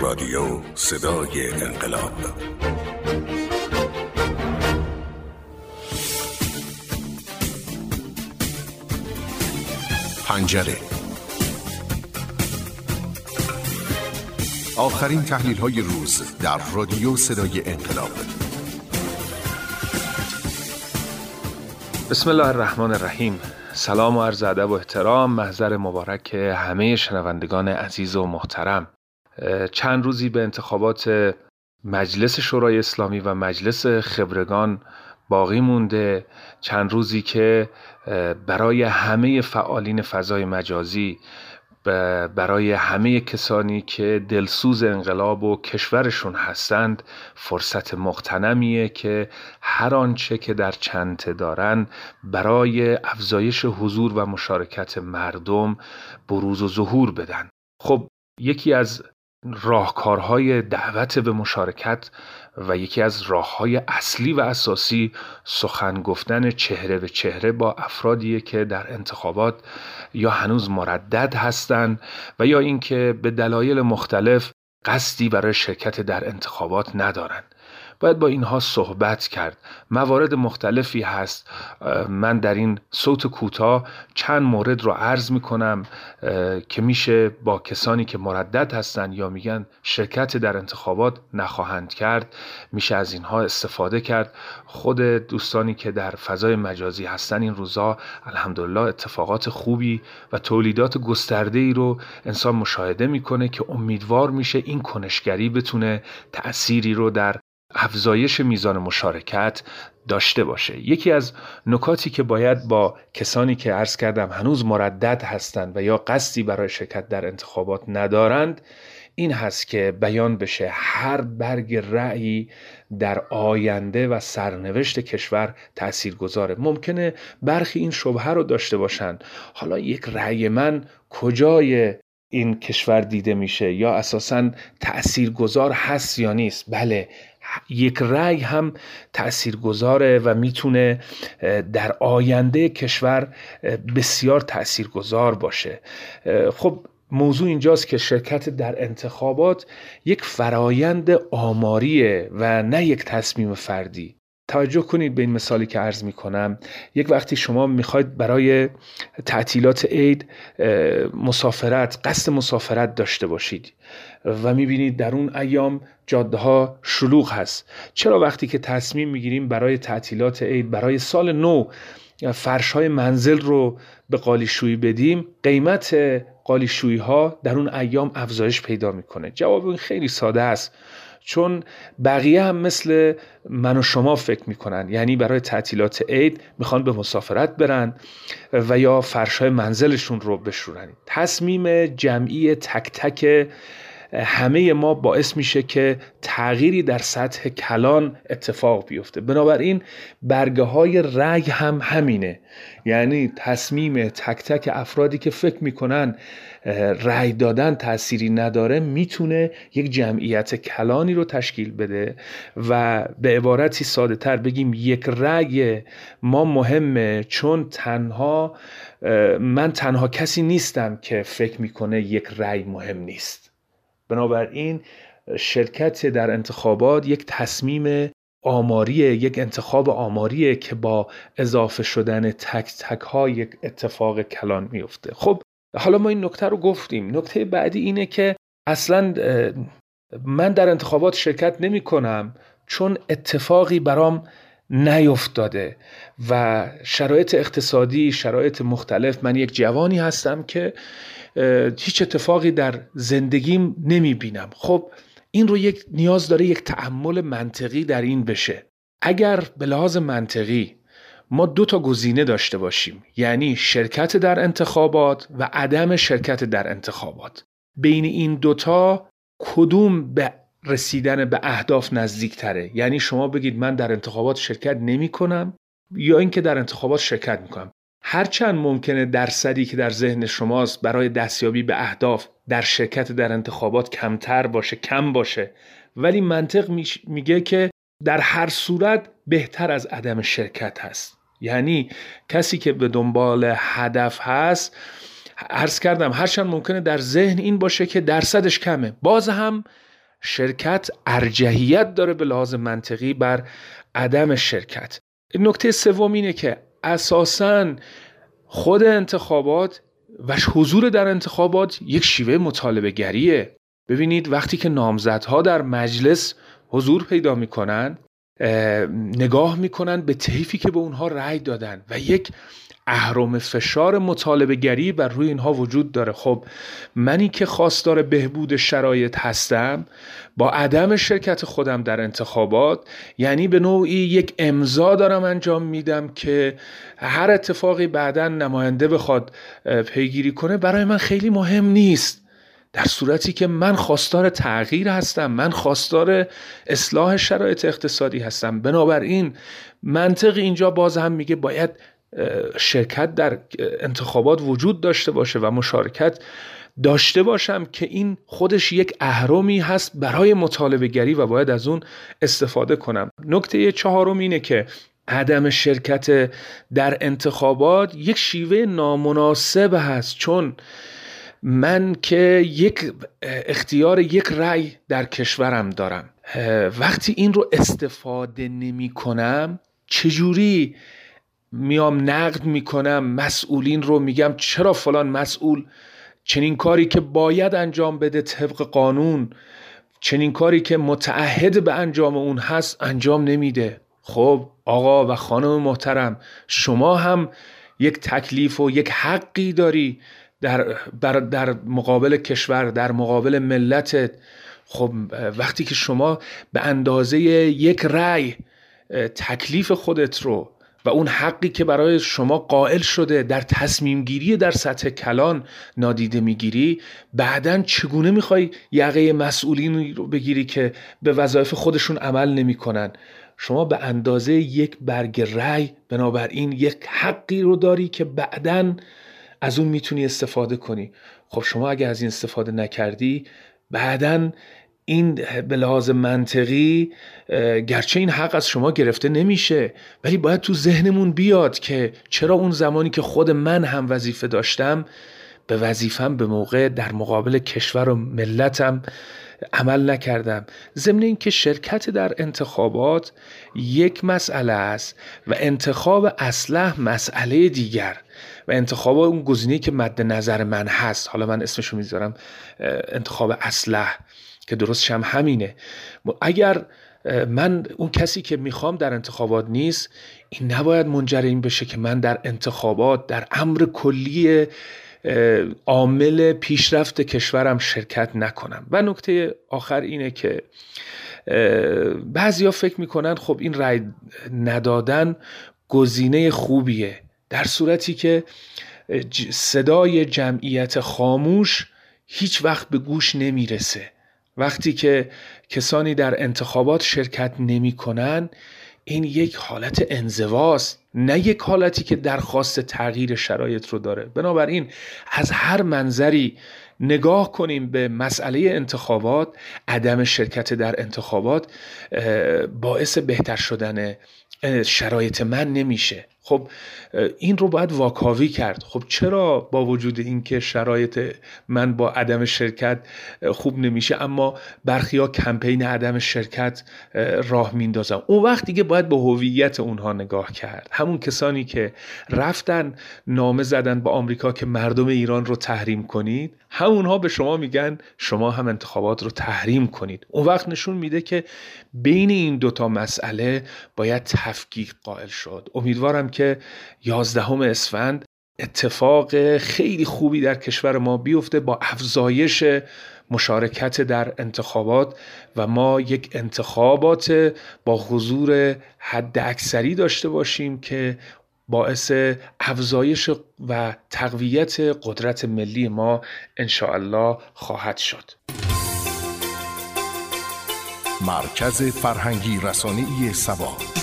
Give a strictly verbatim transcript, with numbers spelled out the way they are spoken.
رادیو صدای انقلاب. پنجره. آخرین تحلیل های روز در رادیو صدای انقلاب. بسم الله الرحمن الرحیم. سلام و عرض ادب و احترام، محضر مبارک همه شنوندگان عزیز و محترم. چند روزی به انتخابات مجلس شورای اسلامی و مجلس خبرگان باقی مونده. چند روزی که برای همه فعالین فضای مجازی، برای همه کسانی که دلسوز انقلاب و کشورشون هستند، فرصت مغتنمیه که هر آنچه که در چنته دارن برای افزایش حضور و مشارکت مردم بروز و ظهور بدن. خب یکی از راهکارهای دعوت به مشارکت و یکی از راههای اصلی و اساسی سخن گفتن چهره به چهره با افرادیه که در انتخابات یا هنوز مردد هستند و یا اینکه به دلایل مختلف قصدی برای شرکت در انتخابات ندارند. باید با اینها صحبت کرد. موارد مختلفی هست. من در این صوت کوتاه چند مورد رو عرض می کنم که میشه با کسانی که مردد هستن یا میگن شرکت در انتخابات نخواهند کرد، میشه از اینها استفاده کرد. خود دوستانی که در فضای مجازی هستن این روزا الحمدلله اتفاقات خوبی و تولیدات گسترده‌ای رو انسان مشاهده میکنه که امیدوار میشه این کنشگری بتونه تأثیری رو در افزایش میزان مشارکت داشته باشه. یکی از نکاتی که باید با کسانی که عرض کردم هنوز مردد هستند و یا قصدی برای شرکت در انتخابات ندارند این هست که بیان بشه هر برگ رأیی در آینده و سرنوشت کشور تأثیر گذاره. ممکنه برخی این شبهه رو داشته باشن، حالا یک رأی من کجای این کشور دیده میشه یا اساساً تأثیرگذار هست یا نیست؟ بله، یک رأی هم تأثیرگذاره و میتونه در آینده کشور بسیار تأثیرگذار باشه. خب موضوع اینجاست که شرکت در انتخابات یک فرایند آماریه و نه یک تصمیم فردی. توجه کنید به این مثالی که عرض می کنم. یک وقتی شما میخواید برای تعطیلات عید مسافرت، قصد مسافرت داشته باشید و میبینید در اون ایام جاده ها شلوغ هست. چرا وقتی که تصمیم میگیریم برای تعطیلات عید، برای سال نو فرش های منزل رو به قالیشویی بدیم، قیمت قالیشویی ها در اون ایام افزایش پیدا میکنه؟ جواب این خیلی ساده است. چون بقیه هم مثل من و شما فکر میکنن، یعنی برای تعطیلات عید میخوان به مسافرت برن و یا فرشای منزلشون رو بشورن. تصمیم جمعی تک تک همه ما باعث میشه که تغییری در سطح کلان اتفاق بیفته. بنابراین برگه های رأی هم همینه، یعنی تصمیم تک تک افرادی که فکر میکنن رأی دادن تأثیری نداره میتونه یک جمعیت کلانی رو تشکیل بده و به عبارتی ساده تر بگیم یک رأی ما مهمه، چون تنها من تنها کسی نیستم که فکر میکنه یک رأی مهم نیست. بنابراین شرکت در انتخابات یک تصمیم آماریه، یک انتخاب آماریه که با اضافه شدن تک تک ها یک اتفاق کلان میفته. خب حالا ما این نکته رو گفتیم. نکته بعدی اینه که اصلا من در انتخابات شرکت نمی کنم چون اتفاقی برام نیفتاده و شرایط اقتصادی، شرایط مختلف، من یک جوانی هستم که هیچ اتفاقی در زندگیم نمی بینم. خب این رو یک نیاز داره یک تأمل منطقی در این بشه. اگر به لحاظ منطقی ما دو تا گزینه داشته باشیم، یعنی شرکت در انتخابات و عدم شرکت در انتخابات، بین این دوتا کدوم به رسیدن به اهداف نزدیک تره؟ یعنی شما بگید من در انتخابات شرکت نمی کنم یا اینکه در انتخابات شرکت می کنم. هرچند ممکنه درصدی که در ذهن شماست برای دستیابی به اهداف در شرکت در انتخابات کمتر باشه، کم باشه، ولی منطق میگه که در هر صورت بهتر از عدم شرکت هست. یعنی کسی که به دنبال هدف هست، عرض کردم هرچند ممکنه در ذهن این باشه که درصدش کمه، باز هم شرکت ارجحیت داره به لحاظ منطقی بر عدم شرکت. نکته سوم اینه که اساساً خود انتخابات و حضور در انتخابات یک شیوه مطالبه گریه. ببینید وقتی که نامزدها در مجلس حضور پیدا میکنن، نگاه میکنن به طیفی که به اونها رأی دادن و یک اهرم فشار مطالبه گری بر روی اینها وجود داره. خب منی که خواستار بهبود شرایط هستم، با عدم شرکت خودم در انتخابات یعنی به نوعی یک امضا دارم انجام میدم که هر اتفاقی بعداً نماینده بخواد پیگیری کنه برای من خیلی مهم نیست، در صورتی که من خواستار تغییر هستم، من خواستار اصلاح شرایط اقتصادی هستم. بنابراین منطق اینجا باز هم میگه باید شرکت در انتخابات وجود داشته باشه و مشارکت داشته باشم که این خودش یک اهرمی هست برای مطالبه گری و باید از اون استفاده کنم. نکته چهارم اینه که عدم شرکت در انتخابات یک شیوه نامناسب هست، چون من که یک اختیار یک رأی در کشورم دارم، وقتی این رو استفاده نمی کنم چجوری میام نقد میکنم مسئولین رو، میگم چرا فلان مسئول چنین کاری که باید انجام بده طبق قانون، چنین کاری که متعهد به انجام اون هست انجام نمیده. خب آقا و خانم محترم، شما هم یک تکلیف و یک حقی داری در, در مقابل کشور، در مقابل ملتت. خب وقتی که شما به اندازه یک رأی تکلیف خودت رو و اون حقی که برای شما قائل شده در تصمیم گیری در سطح کلان نادیده میگیری، بعداً چگونه میخوای یقه مسئولین رو بگیری که به وظایف خودشون عمل نمی کنن؟ شما به اندازه یک برگ رأی بنابراین یک حقی رو داری که بعداً از اون میتونی استفاده کنی. خب شما اگه از این استفاده نکردی، بعداً این به لحاظ منطقی گرچه این حق از شما گرفته نمیشه، ولی باید تو ذهنمون بیاد که چرا اون زمانی که خود من هم وظیفه داشتم به وظیفم به موقع در مقابل کشور و ملتم عمل نکردم. ضمن این که شرکت در انتخابات یک مسئله است و انتخاب اصلح مسئله دیگر، و انتخاب اون گزینه‌ای که مد نظر من هست، حالا من اسمشو میذارم انتخاب اصلح که درستش هم همینه. اگر من اون کسی که میخوام در انتخابات نیست، این نباید منجر این بشه که من در انتخابات در امر کلی عامل پیشرفت کشورم شرکت نکنم. و نکته آخر اینه که بعضیا فکر میکنن خب این رأی ندادن گزینه خوبیه، در صورتی که صدای جمعیت خاموش هیچ وقت به گوش نمیرسه. وقتی که کسانی در انتخابات شرکت نمی کنن، این یک حالت انزواست، نه یک حالتی که درخواست تغییر شرایط رو داره. بنابراین از هر منظری نگاه کنیم به مسئله انتخابات، عدم شرکت در انتخابات باعث بهتر شدن شرایط من نمیشه. خب این رو باید واکاوی کرد. خب چرا با وجود این که شرایط من با عدم شرکت خوب نمیشه، اما برخیا کمپین عدم شرکت راه میندازن؟ اون وقت دیگه باید به هویت اونها نگاه کرد. همون کسانی که رفتن نامه زدن با آمریکا که مردم ایران رو تحریم کنید، همونها به شما میگن شما هم انتخابات رو تحریم کنید. اون وقت نشون میده که بین این دوتا مسئله باید تفکیک قائل شد. امیدوارم که یازدهم اسفند اتفاق خیلی خوبی در کشور ما بیفته با افزایش مشارکت در انتخابات و ما یک انتخابات با حضور حد اکثری داشته باشیم که باعث افزایش و تقویت قدرت ملی ما انشاءالله خواهد شد. مرکز فرهنگی رسانه‌ای سبا.